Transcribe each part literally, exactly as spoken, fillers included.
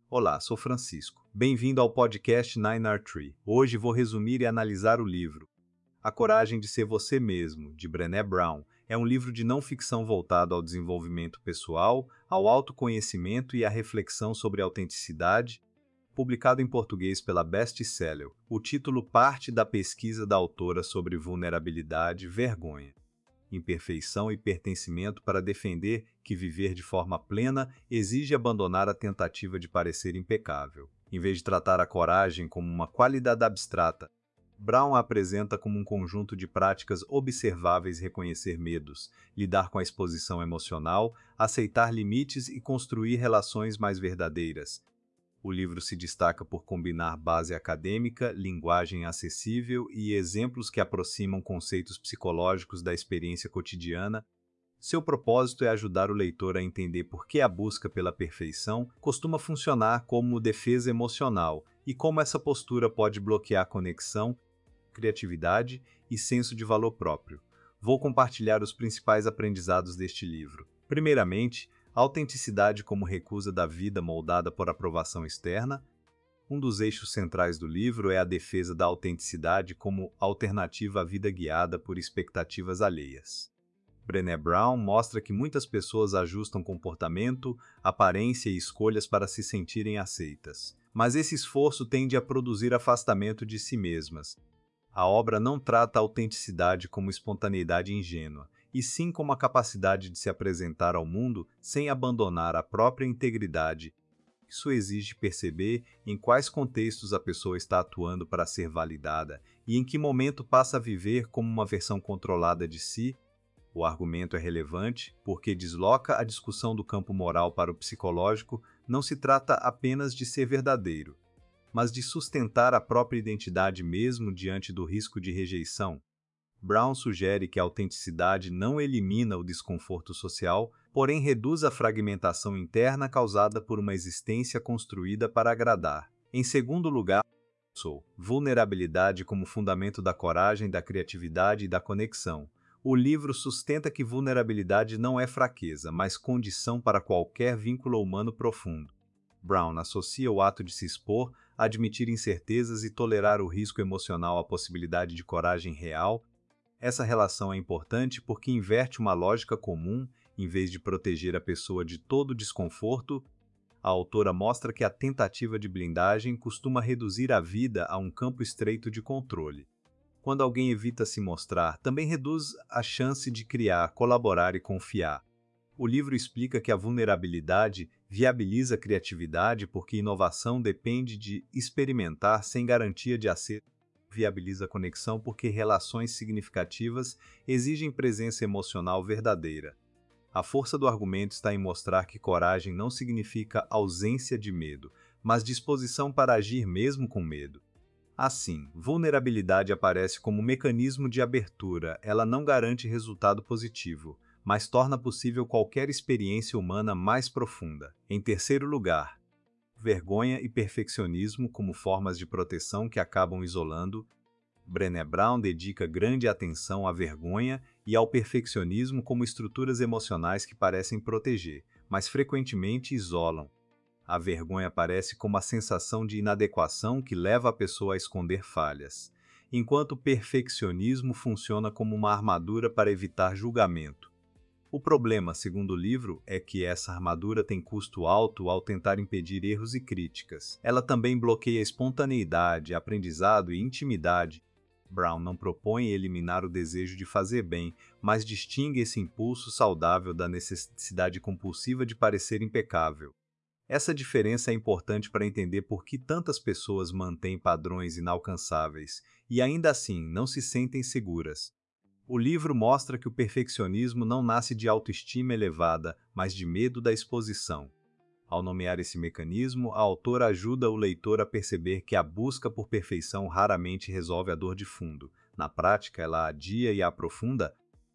Olá, sou Francisco. Bem-vindo ao podcast Nine R Tree. Hoje vou resumir e analisar o livro A Coragem de Ser Você Mesmo, de Brené Brown. É um livro de não ficção voltado ao desenvolvimento pessoal, ao autoconhecimento e à reflexão sobre autenticidade, publicado em português pela Bestseller. O título parte da pesquisa da autora sobre vulnerabilidade, vergonha, imperfeição e pertencimento para defender que viver de forma plena exige abandonar a tentativa de parecer impecável. Em vez de tratar a coragem como uma qualidade abstrata, Brown a apresenta como um conjunto de práticas observáveis: reconhecer medos, lidar com a exposição emocional, aceitar limites e construir relações mais verdadeiras. O livro se destaca por combinar base acadêmica, linguagem acessível e exemplos que aproximam conceitos psicológicos da experiência cotidiana. Seu propósito é ajudar o leitor a entender por que a busca pela perfeição costuma funcionar como defesa emocional e como essa postura pode bloquear conexão, criatividade e senso de valor próprio. Vou compartilhar os principais aprendizados deste livro. Primeiramente, autenticidade como recusa da vida moldada por aprovação externa. Um dos eixos centrais do livro é a defesa da autenticidade como alternativa à vida guiada por expectativas alheias. Brené Brown mostra que muitas pessoas ajustam comportamento, aparência e escolhas para se sentirem aceitas, mas esse esforço tende a produzir afastamento de si mesmas. A obra não trata a autenticidade como espontaneidade ingênua, e sim como a capacidade de se apresentar ao mundo sem abandonar a própria integridade. Isso exige perceber em quais contextos a pessoa está atuando para ser validada e em que momento passa a viver como uma versão controlada de si. O argumento é relevante porque desloca a discussão do campo moral para o psicológico. Não se trata apenas de ser verdadeiro, mas de sustentar a própria identidade mesmo diante do risco de rejeição. Brown sugere que a autenticidade não elimina o desconforto social, porém reduz a fragmentação interna causada por uma existência construída para agradar. Em segundo lugar, sou vulnerabilidade como fundamento da coragem, da criatividade e da conexão. O livro sustenta que vulnerabilidade não é fraqueza, mas condição para qualquer vínculo humano profundo. Brown associa o ato de se expor, admitir incertezas e tolerar o risco emocional à possibilidade de coragem real. Essa relação é importante porque inverte uma lógica comum. Em vez de proteger a pessoa de todo desconforto, a autora mostra que a tentativa de blindagem costuma reduzir a vida a um campo estreito de controle. Quando alguém evita se mostrar, também reduz a chance de criar, colaborar e confiar. O livro explica que a vulnerabilidade viabiliza a criatividade porque inovação depende de experimentar sem garantia de acerto. Viabiliza a conexão porque relações significativas exigem presença emocional verdadeira. A força do argumento está em mostrar que coragem não significa ausência de medo, mas disposição para agir mesmo com medo. Assim, vulnerabilidade aparece como mecanismo de abertura. Ela não garante resultado positivo, mas torna possível qualquer experiência humana mais profunda. Em terceiro lugar, vergonha e perfeccionismo como formas de proteção que acabam isolando. Brené Brown dedica grande atenção à vergonha e ao perfeccionismo como estruturas emocionais que parecem proteger, mas frequentemente isolam. A vergonha aparece como a sensação de inadequação que leva a pessoa a esconder falhas, enquanto o perfeccionismo funciona como uma armadura para evitar julgamento. O problema, segundo o livro, é que essa armadura tem custo alto ao tentar impedir erros e críticas. Ela também bloqueia espontaneidade, aprendizado e intimidade. Brown não propõe eliminar o desejo de fazer bem, mas distingue esse impulso saudável da necessidade compulsiva de parecer impecável. Essa diferença é importante para entender por que tantas pessoas mantêm padrões inalcançáveis e ainda assim não se sentem seguras. O livro mostra que o perfeccionismo não nasce de autoestima elevada, mas de medo da exposição. Ao nomear esse mecanismo, a autora ajuda o leitor a perceber que a busca por perfeição raramente resolve a dor de fundo. Na prática, ela adia e aprofunda.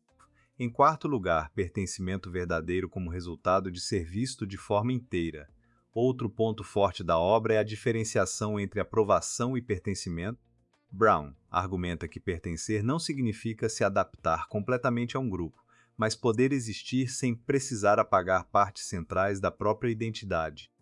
Em quarto lugar, pertencimento verdadeiro como resultado de ser visto de forma inteira. Outro ponto forte da obra é a diferenciação entre aprovação e pertencimento. Brown argumenta que pertencer não significa se adaptar completamente a um grupo, mas poder existir sem precisar apagar partes centrais da própria identidade.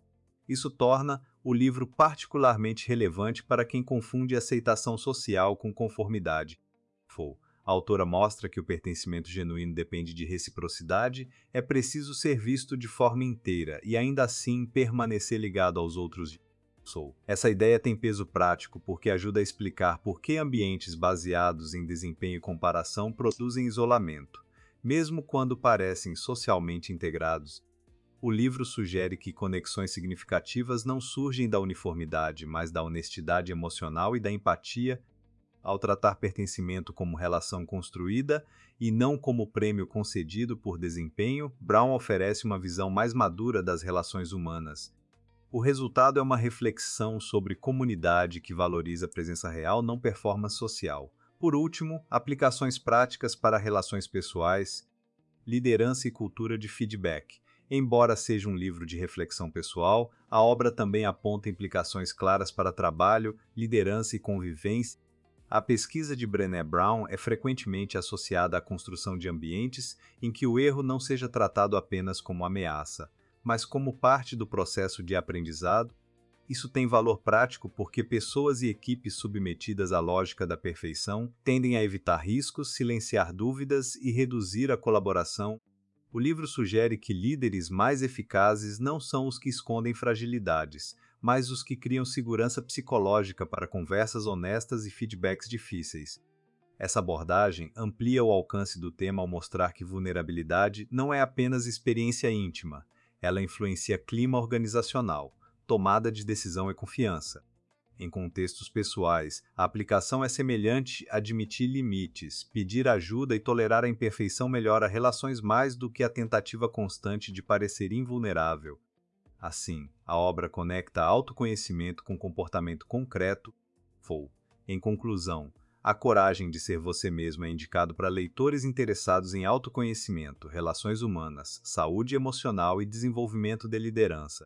Isso torna o livro particularmente relevante para quem confunde aceitação social com conformidade. Fou. A autora mostra que o pertencimento genuíno depende de reciprocidade, é preciso ser visto de forma inteira e ainda assim permanecer ligado aos outros. Sou. Essa ideia tem peso prático porque ajuda a explicar por que ambientes baseados em desempenho e comparação produzem isolamento, mesmo quando parecem socialmente integrados. O livro sugere que conexões significativas não surgem da uniformidade, mas da honestidade emocional e da empatia. Ao tratar pertencimento como relação construída e não como prêmio concedido por desempenho, Brown oferece uma visão mais madura das relações humanas. O resultado é uma reflexão sobre comunidade que valoriza a presença real, não performance social. Por último, aplicações práticas para relações pessoais, liderança e cultura de feedback. Embora seja um livro de reflexão pessoal, a obra também aponta implicações claras para trabalho, liderança e convivência. A pesquisa de Brené Brown é frequentemente associada à construção de ambientes em que o erro não seja tratado apenas como ameaça, mas como parte do processo de aprendizado. Isso tem valor prático porque pessoas e equipes submetidas à lógica da perfeição tendem a evitar riscos, silenciar dúvidas e reduzir a colaboração. O livro sugere que líderes mais eficazes não são os que escondem fragilidades, mas os que criam segurança psicológica para conversas honestas e feedbacks difíceis. Essa abordagem amplia o alcance do tema ao mostrar que vulnerabilidade não é apenas experiência íntima, ela influencia clima organizacional, tomada de decisão e confiança. Em contextos pessoais, a aplicação é semelhante a admitir limites, pedir ajuda e tolerar a imperfeição melhora relações mais do que a tentativa constante de parecer invulnerável. Assim, a obra conecta autoconhecimento com comportamento concreto. Fou. Em conclusão, A Coragem de Ser Você Mesmo é indicado para leitores interessados em autoconhecimento, relações humanas, saúde emocional e desenvolvimento de liderança.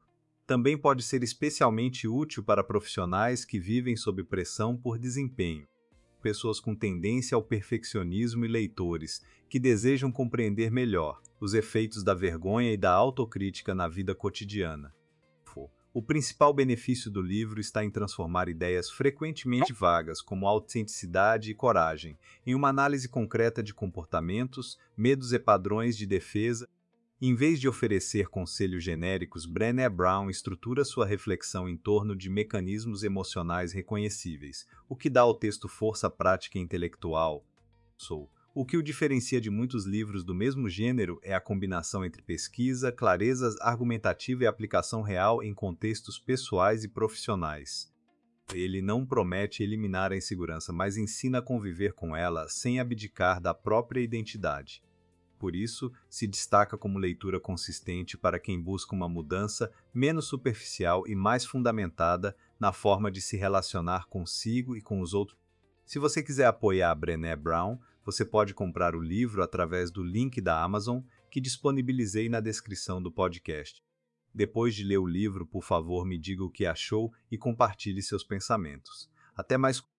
Também pode ser especialmente útil para profissionais que vivem sob pressão por desempenho, pessoas com tendência ao perfeccionismo e leitores que desejam compreender melhor os efeitos da vergonha e da autocrítica na vida cotidiana. O principal benefício do livro está em transformar ideias frequentemente vagas, como autenticidade e coragem, em uma análise concreta de comportamentos, medos e padrões de defesa. Em vez de oferecer conselhos genéricos, Brené Brown estrutura sua reflexão em torno de mecanismos emocionais reconhecíveis, o que dá ao texto força prática e intelectual. Sou. O que o diferencia de muitos livros do mesmo gênero é a combinação entre pesquisa, clareza argumentativa e aplicação real em contextos pessoais e profissionais. Ele não promete eliminar a insegurança, mas ensina a conviver com ela sem abdicar da própria identidade. Por isso, se destaca como leitura consistente para quem busca uma mudança menos superficial e mais fundamentada na forma de se relacionar consigo e com os outros. Se você quiser apoiar a Brené Brown, você pode comprar o livro através do link da Amazon que disponibilizei na descrição do podcast. Depois de ler o livro, por favor, me diga o que achou e compartilhe seus pensamentos. Até mais.